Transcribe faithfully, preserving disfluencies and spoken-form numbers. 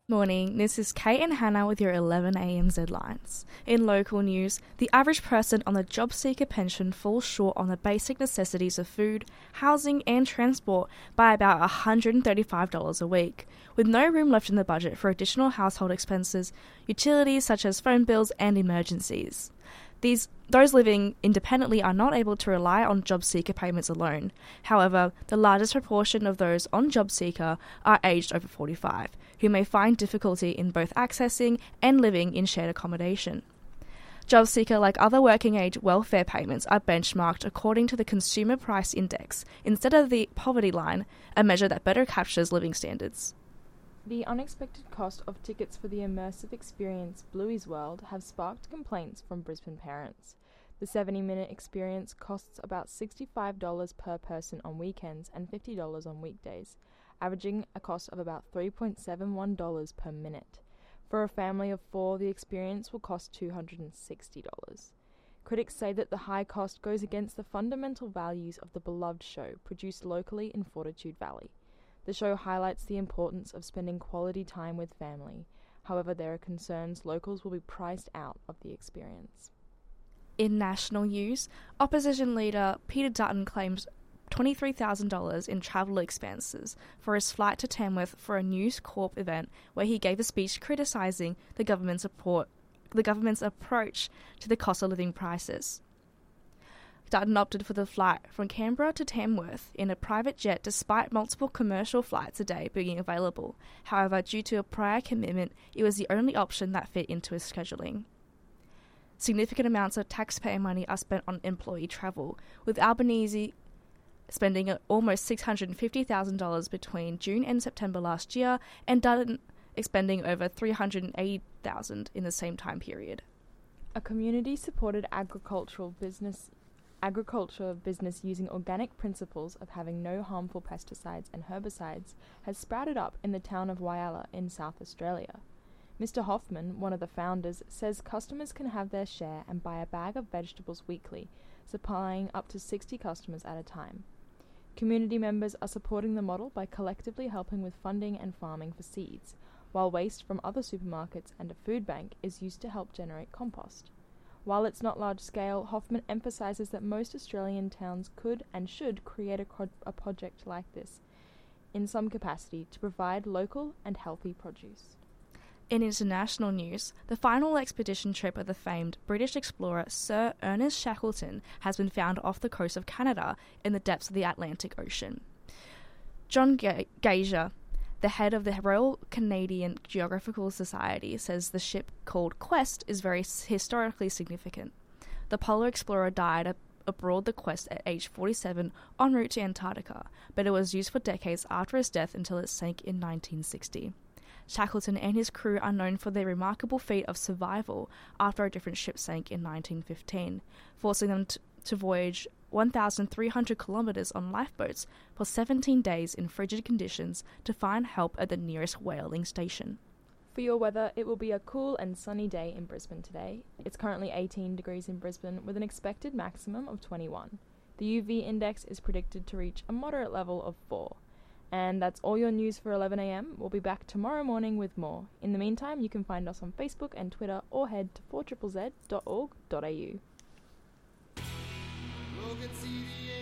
Morning, this is Kate and Hannah with your eleven a m Zlines. In local news, the average person on the job seeker pension falls short on the basic necessities of food, housing and transport by about one hundred thirty-five dollars a week, with no room left in the budget for additional household expenses, utilities such as phone bills and emergencies. These Those living independently are not able to rely on job seeker payments alone. However, the largest proportion of those on job seeker are aged over forty-five, who may find difficulty in both accessing and living in shared accommodation. Job seeker, like other working age welfare payments, are benchmarked according to the Consumer Price Index instead of the poverty line, a measure that better captures living standards. The unexpected cost of tickets for the immersive experience Bluey's World have sparked complaints from Brisbane parents. The seventy-minute experience costs about sixty-five dollars per person on weekends and fifty dollars on weekdays, averaging a cost of about three dollars and seventy-one cents per minute. For a family of four, the experience will cost two hundred sixty dollars. Critics say that the high cost goes against the fundamental values of the beloved show produced locally in Fortitude Valley. The show highlights the importance of spending quality time with family. However, there are concerns locals will be priced out of the experience. In national news, opposition leader Peter Dutton claims twenty-three thousand dollars in travel expenses for his flight to Tamworth for a News Corp event where he gave a speech criticising the government's, support, the government's approach to the cost of living prices. Dutton opted for the flight from Canberra to Tamworth in a private jet despite multiple commercial flights a day being available. However, due to a prior commitment, it was the only option that fit into his scheduling. Significant amounts of taxpayer money are spent on employee travel, with Albanese spending almost six hundred fifty thousand dollars between June and September last year, and Dutton expending over three hundred eighty thousand dollars in the same time period. A community-supported agricultural business Agriculture business using organic principles of having no harmful pesticides and herbicides has sprouted up in the town of Whyalla in South Australia. Mister Hoffman, one of the founders, says customers can have their share and buy a bag of vegetables weekly, supplying up to sixty customers at a time. Community members are supporting the model by collectively helping with funding and farming for seeds, while waste from other supermarkets and a food bank is used to help generate compost. While it's not large-scale, Hoffman emphasises that most Australian towns could and should create a, co- a project like this, in some capacity, to provide local and healthy produce. In international news, the final expedition trip of the famed British explorer Sir Ernest Shackleton has been found off the coast of Canada in the depths of the Atlantic Ocean. John Ga- Gager, the head of the Royal Canadian Geographical Society, says the ship, called Quest, is very historically significant. The polar explorer died ab- aboard the Quest at age forty-seven en route to Antarctica, but it was used for decades after his death until it sank in nineteen sixty. Shackleton and his crew are known for their remarkable feat of survival after a different ship sank in nineteen fifteen, forcing them t- to voyage one thousand three hundred kilometres on lifeboats for seventeen days in frigid conditions to find help at the nearest whaling station. For your weather, it will be a cool and sunny day in Brisbane today. It's currently eighteen degrees in Brisbane with an expected maximum of twenty-one. The U V index is predicted to reach a moderate level of four. And that's all your news for eleven a m. We'll be back tomorrow morning with more. In the meantime, you can find us on Facebook and Twitter or head to four Z Z dot org dot a u. Look and see the